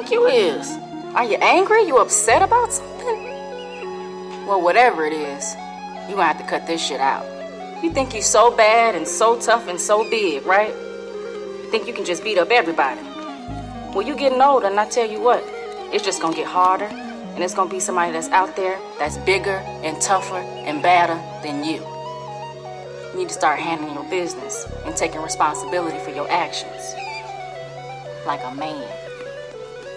think you is? Are you angry? You upset about something? Well, whatever it is, you gonna have to cut this shit out. You think you so bad and so tough and so big, right? Think you can just beat up everybody. Well, you getting older, and I tell you what, it's just gonna get harder, and it's gonna be somebody that's out there that's bigger and tougher and badder than you. You need to start handling your business and taking responsibility for your actions. Like a man.